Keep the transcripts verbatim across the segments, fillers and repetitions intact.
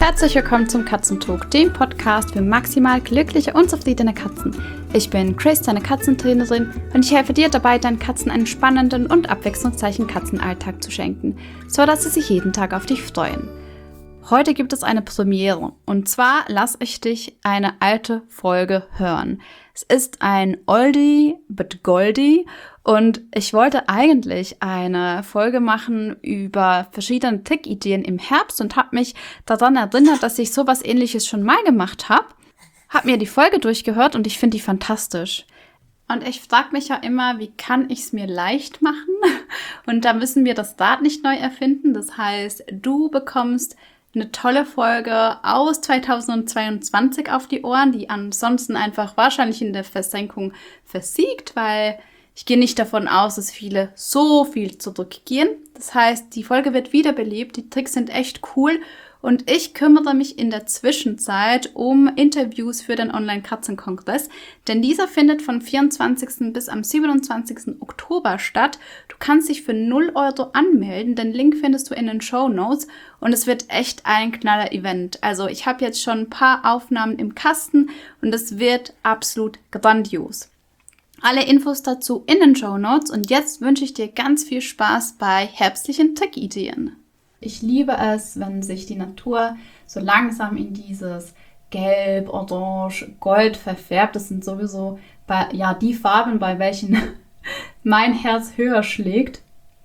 Herzlich willkommen zum Katzentalk, dem Podcast für maximal glückliche und zufriedene Katzen. Ich bin Chris, deine Katzentrainerin, und ich helfe dir dabei, deinen Katzen einen spannenden und abwechslungsreichen Katzenalltag zu schenken, sodass sie sich jeden Tag auf dich freuen. Heute gibt es eine Premiere, und zwar lasse ich dich eine alte Folge hören. Es ist ein Oldie but Goldie und ich wollte eigentlich eine Folge machen über verschiedene Trickideen im Herbst und habe mich daran erinnert, dass ich sowas Ähnliches schon mal gemacht habe. Habe mir die Folge durchgehört und ich finde die fantastisch. Und ich frage mich ja immer, wie kann ich es mir leicht machen? Und da müssen wir das Rad nicht neu erfinden. Das heißt, du bekommst eine tolle Folge aus zweitausendzweiundzwanzig auf die Ohren, die ansonsten einfach wahrscheinlich in der Versenkung versiegt, weil ich gehe nicht davon aus, dass viele so viel zurückgehen. Das heißt, die Folge wird wiederbelebt, die Tricks sind echt cool und ich kümmere mich in der Zwischenzeit um Interviews für den Online-Katzenkongress, denn dieser findet vom vierundzwanzigsten bis am siebenundzwanzigsten Oktober statt. Du kannst dich für null Euro anmelden, den Link findest du in den Shownotes und es wird echt ein Knaller-Event. Also ich habe jetzt schon ein paar Aufnahmen im Kasten und es wird absolut grandios. Alle Infos dazu in den Shownotes und jetzt wünsche ich dir ganz viel Spaß bei herbstlichen Trickideen. Ich liebe es, wenn sich die Natur so langsam in dieses Gelb, Orange, Gold verfärbt. Das sind sowieso bei, ja, die Farben, bei welchen mein Herz höher schlägt.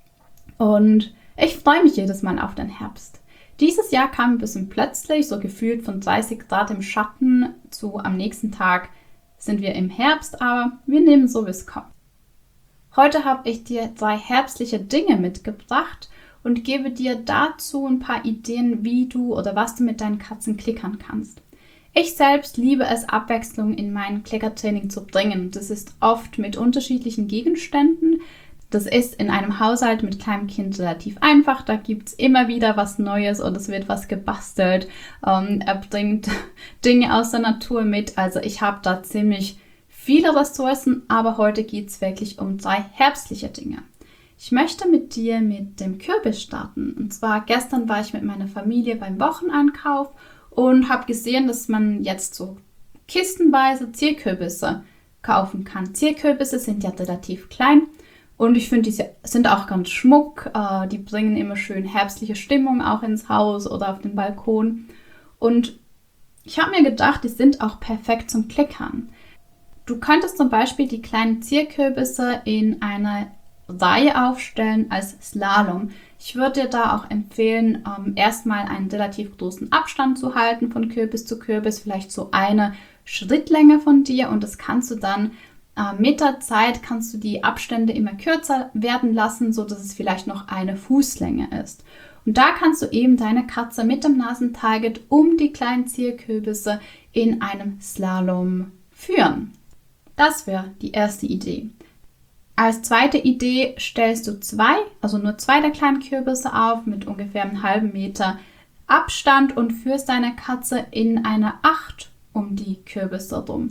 Und ich freue mich jedes Mal auf den Herbst. Dieses Jahr kam ein bisschen plötzlich, so gefühlt von dreißig Grad im Schatten zu am nächsten Tag sind wir im Herbst, aber wir nehmen so, wie es kommt. Heute habe ich dir drei herbstliche Dinge mitgebracht und gebe dir dazu ein paar Ideen, wie du oder was du mit deinen Katzen klickern kannst. Ich selbst liebe es, Abwechslung in mein Klickertraining zu bringen. Das ist oft mit unterschiedlichen Gegenständen. Das ist in einem Haushalt mit kleinem Kind relativ einfach. Da gibt es immer wieder was Neues oder es wird was gebastelt. Ähm, er bringt Dinge aus der Natur mit. Also ich habe da ziemlich viele Ressourcen, aber heute geht es wirklich um drei herbstliche Dinge. Ich möchte mit dir mit dem Kürbis starten. Und zwar gestern war ich mit meiner Familie beim Wocheneinkauf und habe gesehen, dass man jetzt so kistenweise Zierkürbisse kaufen kann. Zierkürbisse sind ja relativ klein. Und ich finde, die sind auch ganz schmuck. Äh, die bringen immer schön herbstliche Stimmung auch ins Haus oder auf den Balkon. Und ich habe mir gedacht, die sind auch perfekt zum Klickern. Du könntest zum Beispiel die kleinen Zierkürbisse in einer Reihe aufstellen als Slalom. Ich würde dir da auch empfehlen, ähm, erstmal einen relativ großen Abstand zu halten von Kürbis zu Kürbis, vielleicht so eine Schrittlänge von dir. Und das kannst du dann mit der Zeit kannst du die Abstände immer kürzer werden lassen, so dass es vielleicht noch eine Fußlänge ist. Und da kannst du eben deine Katze mit dem Nasentarget um die kleinen Zierkürbisse in einem Slalom führen. Das wäre die erste Idee. Als zweite Idee stellst du zwei, also nur zwei der kleinen Kürbisse auf mit ungefähr einem halben Meter Abstand und führst deine Katze in einer Acht um die Kürbisse rum.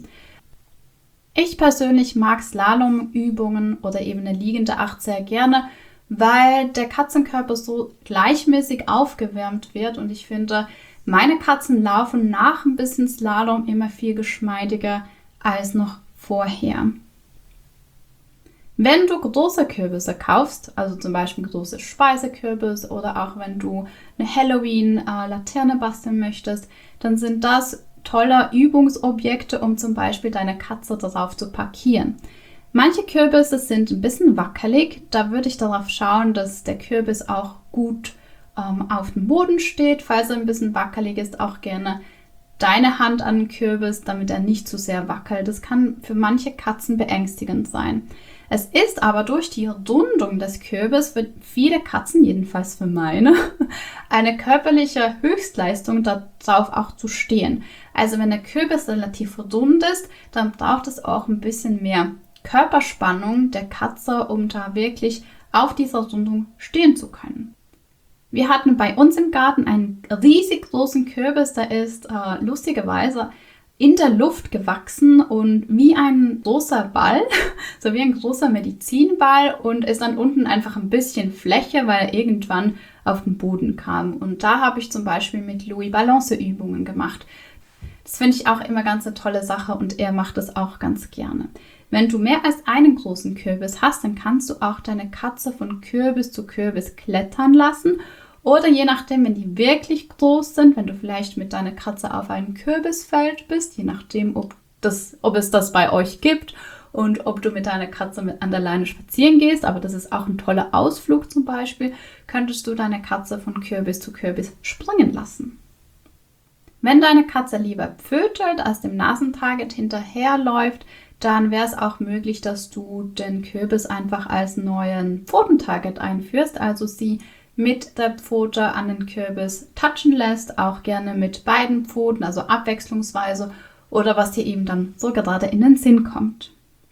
Ich persönlich mag Slalomübungen oder eben eine liegende Acht sehr gerne, weil der Katzenkörper so gleichmäßig aufgewärmt wird und ich finde, meine Katzen laufen nach ein bisschen Slalom immer viel geschmeidiger als noch vorher. Wenn du große Kürbisse kaufst, also zum Beispiel große Speisekürbis oder auch wenn du eine Halloween-Laterne basteln möchtest, dann sind das tolle Übungsobjekte, um zum Beispiel deine Katze darauf zu parkieren. Manche Kürbisse sind ein bisschen wackelig, da würde ich darauf schauen, dass der Kürbis auch gut ähm, auf dem Boden steht. Falls er ein bisschen wackelig ist, auch gerne deine Hand an den Kürbis, damit er nicht zu sehr wackelt. Das kann für manche Katzen beängstigend sein. Es ist aber durch die Rundung des Kürbis für viele Katzen, jedenfalls für meine, eine körperliche Höchstleistung, darauf auch zu stehen. Also wenn der Kürbis relativ rund ist, dann braucht es auch ein bisschen mehr Körperspannung der Katze, um da wirklich auf dieser Rundung stehen zu können. Wir hatten bei uns im Garten einen riesig großen Kürbis, der ist äh, lustigerweise in der Luft gewachsen und wie ein großer Ball, so wie ein großer Medizinball und ist dann unten einfach ein bisschen Fläche, weil er irgendwann auf den Boden kam. Und da habe ich zum Beispiel mit Louis Balanceübungen gemacht. Das finde ich auch immer ganz eine tolle Sache und er macht es auch ganz gerne. Wenn du mehr als einen großen Kürbis hast, dann kannst du auch deine Katze von Kürbis zu Kürbis klettern lassen. Oder je nachdem, wenn die wirklich groß sind, wenn du vielleicht mit deiner Katze auf einem Kürbisfeld bist, je nachdem, ob, das, ob es das bei euch gibt und ob du mit deiner Katze mit an der Leine spazieren gehst, aber das ist auch ein toller Ausflug zum Beispiel, könntest du deine Katze von Kürbis zu Kürbis springen lassen. Wenn deine Katze lieber pfötelt, als dem Nasentarget hinterherläuft, dann wäre es auch möglich, dass du den Kürbis einfach als neuen Pfotentarget einführst, also sie mit der Pfote an den Kürbis touchen lässt, auch gerne mit beiden Pfoten, also abwechslungsweise oder was dir eben dann so gerade in den Sinn kommt.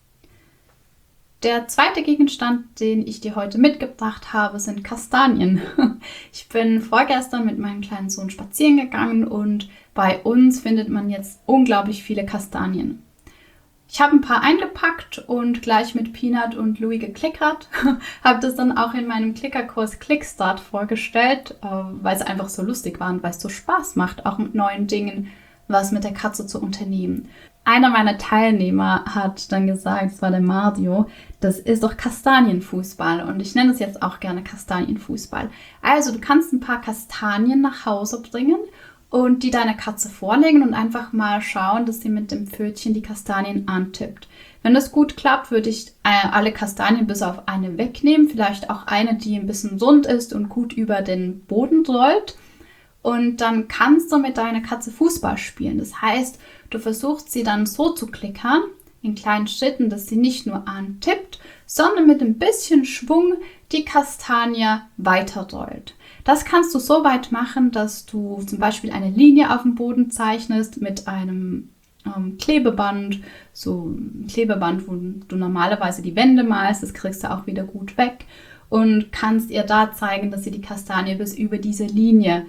Der zweite Gegenstand, den ich dir heute mitgebracht habe, sind Kastanien. Ich bin vorgestern mit meinem kleinen Sohn spazieren gegangen und bei uns findet man jetzt unglaublich viele Kastanien. Ich habe ein paar eingepackt und gleich mit Peanut und Louis geklickert. Habe das dann auch in meinem Klickerkurs Clickstart vorgestellt, weil es einfach so lustig war und weil es so Spaß macht, auch mit neuen Dingen was mit der Katze zu unternehmen. Einer meiner Teilnehmer hat dann gesagt, das war der Mario, das ist doch Kastanienfußball und ich nenne es jetzt auch gerne Kastanienfußball. Also du kannst ein paar Kastanien nach Hause bringen und die deiner Katze vorlegen und einfach mal schauen, dass sie mit dem Pfötchen die Kastanien antippt. Wenn das gut klappt, würde ich äh, alle Kastanien bis auf eine wegnehmen, vielleicht auch eine, die ein bisschen rund ist und gut über den Boden rollt. Und dann kannst du mit deiner Katze Fußball spielen. Das heißt, du versuchst sie dann so zu klickern, in kleinen Schritten, dass sie nicht nur antippt, sondern mit ein bisschen Schwung die Kastanie weiterrollt. Das kannst du so weit machen, dass du zum Beispiel eine Linie auf dem Boden zeichnest mit einem ähm, Klebeband, so ein Klebeband, wo du normalerweise die Wände malst, das kriegst du auch wieder gut weg und kannst ihr da zeigen, dass sie die Kastanie bis über diese Linie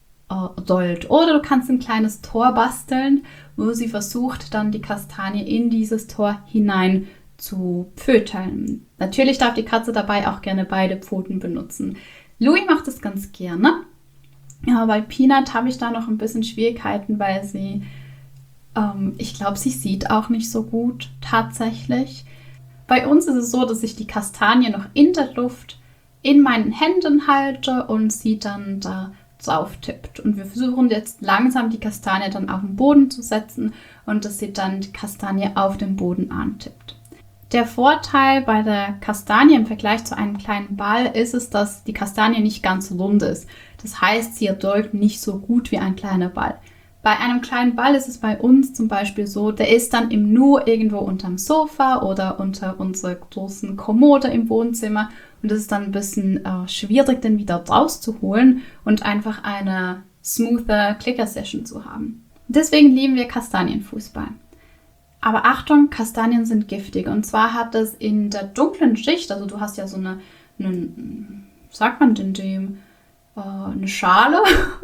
rollt. Oder du kannst ein kleines Tor basteln, wo sie versucht, dann die Kastanie in dieses Tor hinein zu pföteln. Natürlich darf die Katze dabei auch gerne beide Pfoten benutzen. Louis macht es ganz gerne. Ja, bei Peanut habe ich da noch ein bisschen Schwierigkeiten, weil sie, ähm, ich glaube, sie sieht auch nicht so gut tatsächlich. Bei uns ist es so, dass ich die Kastanie noch in der Luft in meinen Händen halte und sie dann da drauf tippt. Und wir versuchen jetzt langsam die Kastanie dann auf den Boden zu setzen und dass sie dann die Kastanie auf den Boden antippt. Der Vorteil bei der Kastanie im Vergleich zu einem kleinen Ball ist es, dass die Kastanie nicht ganz rund ist. Das heißt, sie rollt nicht so gut wie ein kleiner Ball. Bei einem kleinen Ball ist es bei uns zum Beispiel so, der ist dann im Nu irgendwo unterm Sofa oder unter unserer großen Kommode im Wohnzimmer. Und es ist dann ein bisschen äh, schwierig, den wieder rauszuholen und einfach eine smoother Clicker-Session zu haben. Deswegen lieben wir Kastanienfußball. Aber Achtung, Kastanien sind giftig. Und zwar hat es in der dunklen Schicht, also du hast ja so eine, eine sagt man denn dem, äh, eine Schale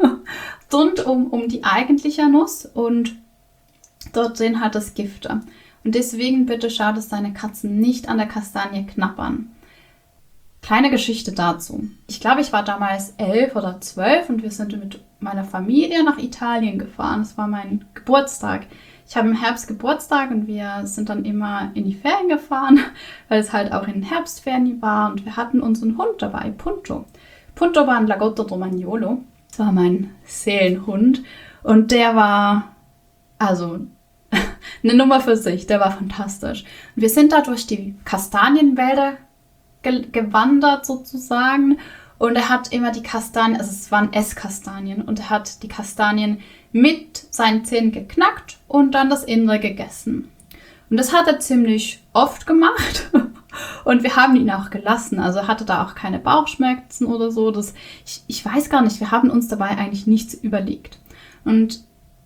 rund um, um die eigentliche Nuss und dort drin hat es Gifte. Und deswegen bitte schau, dass deine Katzen nicht an der Kastanie knabbern. Kleine Geschichte dazu. Ich glaube, ich war damals elf oder zwölf und wir sind mit meiner Familie nach Italien gefahren. Das war mein Geburtstag. Ich habe im Herbst Geburtstag und wir sind dann immer in die Ferien gefahren, weil es halt auch in den Herbstferien war und wir hatten unseren Hund dabei, Punto. Punto war ein Lagotto Romagnolo. Das war mein Seelenhund und der war, also eine Nummer für sich, der war fantastisch. Und wir sind da durch die Kastanienwälder gewandert sozusagen und er hat immer die Kastanien, also es waren Esskastanien und er hat die Kastanien mit seinen Zähnen geknackt und dann das Innere gegessen. Und das hat er ziemlich oft gemacht und wir haben ihn auch gelassen, also er hatte da auch keine Bauchschmerzen oder so. Das, ich, ich weiß gar nicht, wir haben uns dabei eigentlich nichts überlegt. Und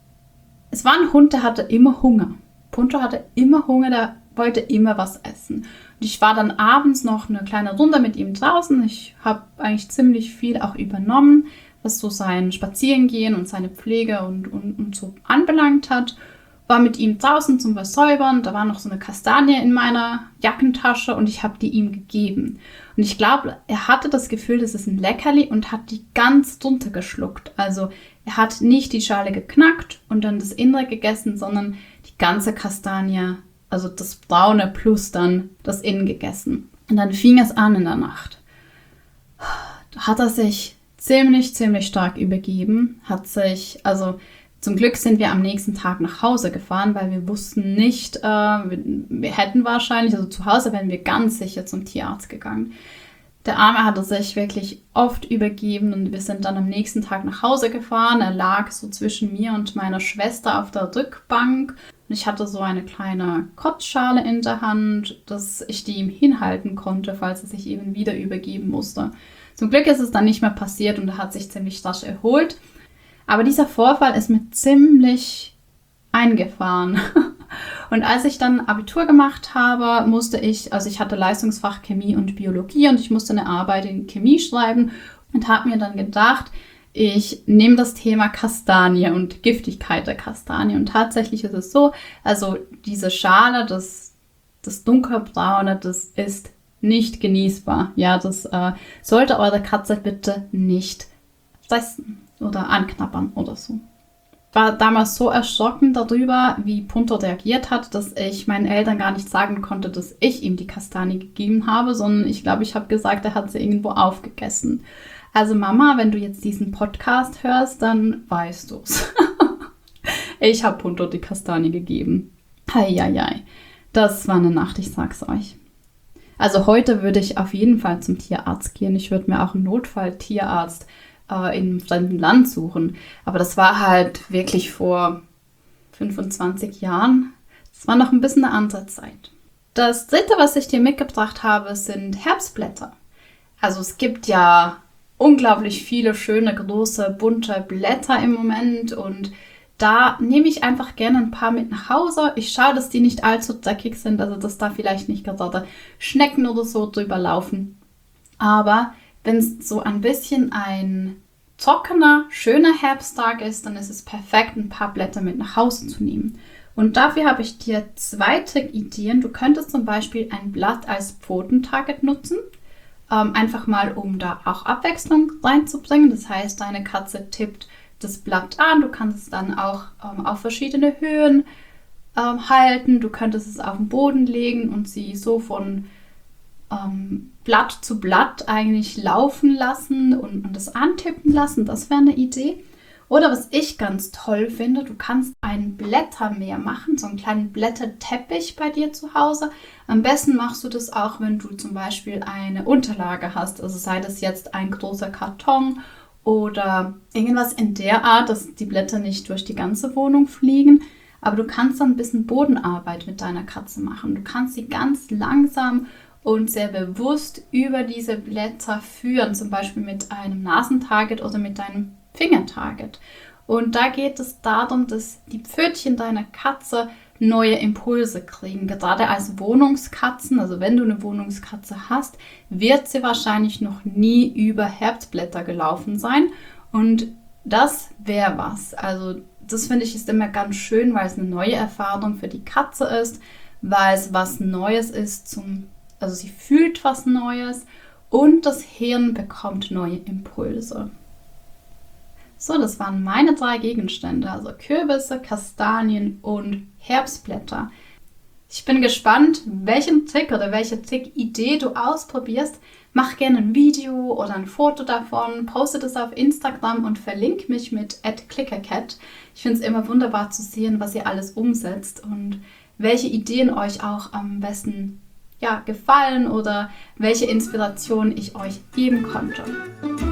es war ein Hund, der hatte immer Hunger. Punto hatte immer Hunger, der wollte immer was essen. Und ich war dann abends noch eine kleine Runde mit ihm draußen. Ich habe eigentlich ziemlich viel auch übernommen, was so sein Spazierengehen und seine Pflege und, und, und so anbelangt hat. war mit ihm draußen zum Versäubern, da war noch so eine Kastanie in meiner Jackentasche und ich habe die ihm gegeben. Und ich glaube, er hatte das Gefühl, das ist ein Leckerli und hat die ganz drunter geschluckt. Also er hat nicht die Schale geknackt und dann das Innere gegessen, sondern die ganze Kastanie, also das Braune plus dann das Innen gegessen. Und dann fing es an in der Nacht. Da hat er sich ziemlich, ziemlich stark übergeben, hat sich, also zum Glück sind wir am nächsten Tag nach Hause gefahren, weil wir wussten nicht, äh, wir, wir hätten wahrscheinlich, also zu Hause wären wir ganz sicher zum Tierarzt gegangen. Der Arme hatte sich wirklich oft übergeben und wir sind dann am nächsten Tag nach Hause gefahren. Er lag so zwischen mir und meiner Schwester auf der Rückbank. Und ich hatte so eine kleine Kotzschale in der Hand, dass ich die ihm hinhalten konnte, falls er sich eben wieder übergeben musste. Zum Glück ist es dann nicht mehr passiert und er hat sich ziemlich rasch erholt. Aber dieser Vorfall ist mir ziemlich eingefahren. Und als ich dann Abitur gemacht habe, musste ich, also ich hatte Leistungsfach Chemie und Biologie und ich musste eine Arbeit in Chemie schreiben und habe mir dann gedacht, ich nehme das Thema Kastanie und Giftigkeit der Kastanie. Und tatsächlich ist es so, also diese Schale, das, das dunkelbraune, das ist nicht genießbar. Ja, das äh, sollte eure Katze bitte nicht fressen oder anknabbern oder so. War damals so erschrocken darüber, wie Punto reagiert hat, dass ich meinen Eltern gar nicht sagen konnte, dass ich ihm die Kastanie gegeben habe, sondern ich glaube, ich habe gesagt, er hat sie irgendwo aufgegessen. Also Mama, wenn du jetzt diesen Podcast hörst, dann weißt du's. Ich habe Punto die Kastanie gegeben. Heieiei, das war eine Nacht, ich sag's euch. Also heute würde ich auf jeden Fall zum Tierarzt gehen. Ich würde mir auch einen Notfall-Tierarzt äh, in einem fremden Land suchen. Aber das war halt wirklich vor fünfundzwanzig Jahren. Das war noch ein bisschen eine andere Zeit. Das dritte, was ich dir mitgebracht habe, sind Herbstblätter. Also es gibt ja unglaublich viele schöne, große, bunte Blätter im Moment und da nehme ich einfach gerne ein paar mit nach Hause. Ich schaue, dass die nicht allzu dreckig sind, also dass da vielleicht nicht gerade Schnecken oder so drüber laufen. Aber wenn es so ein bisschen ein trockener, schöner Herbsttag ist, dann ist es perfekt, ein paar Blätter mit nach Hause zu nehmen. Und dafür habe ich dir zwei Trick-Ideen. Du könntest zum Beispiel ein Blatt als Pfotentarget nutzen. Ähm, einfach mal, um da auch Abwechslung reinzubringen. Das heißt, deine Katze tippt das Blatt an. Du kannst es dann auch ähm, auf verschiedene Höhen ähm, halten. Du könntest es auf den Boden legen und sie so von ähm, Blatt zu Blatt eigentlich laufen lassen und, und das antippen lassen. Das wäre eine Idee. Oder was ich ganz toll finde, du kannst ein Blättermeer machen, so einen kleinen Blätterteppich bei dir zu Hause. Am besten machst du das auch, wenn du zum Beispiel eine Unterlage hast. Also sei das jetzt ein großer Karton oder irgendwas in der Art, dass die Blätter nicht durch die ganze Wohnung fliegen. Aber du kannst dann ein bisschen Bodenarbeit mit deiner Katze machen. Du kannst sie ganz langsam und sehr bewusst über diese Blätter führen, zum Beispiel mit einem Nasentarget oder mit deinem Fingertarget. Und da geht es darum, dass die Pfötchen deiner Katze neue Impulse kriegen. Gerade als Wohnungskatzen, also wenn du eine Wohnungskatze hast, wird sie wahrscheinlich noch nie über Herbstblätter gelaufen sein. Und das wäre was. Also das finde ich ist immer ganz schön, weil es eine neue Erfahrung für die Katze ist, weil es was Neues ist, zum, also sie fühlt was Neues und das Hirn bekommt neue Impulse. So, das waren meine drei Gegenstände, also Kürbisse, Kastanien und Herbstblätter. Ich bin gespannt, welchen Trick oder welche Trick-Idee du ausprobierst. Mach gerne ein Video oder ein Foto davon, poste das auf Instagram und verlink mich mit at clickercat. Ich finde es immer wunderbar zu sehen, was ihr alles umsetzt und welche Ideen euch auch am besten ja, gefallen oder welche Inspiration ich euch geben konnte.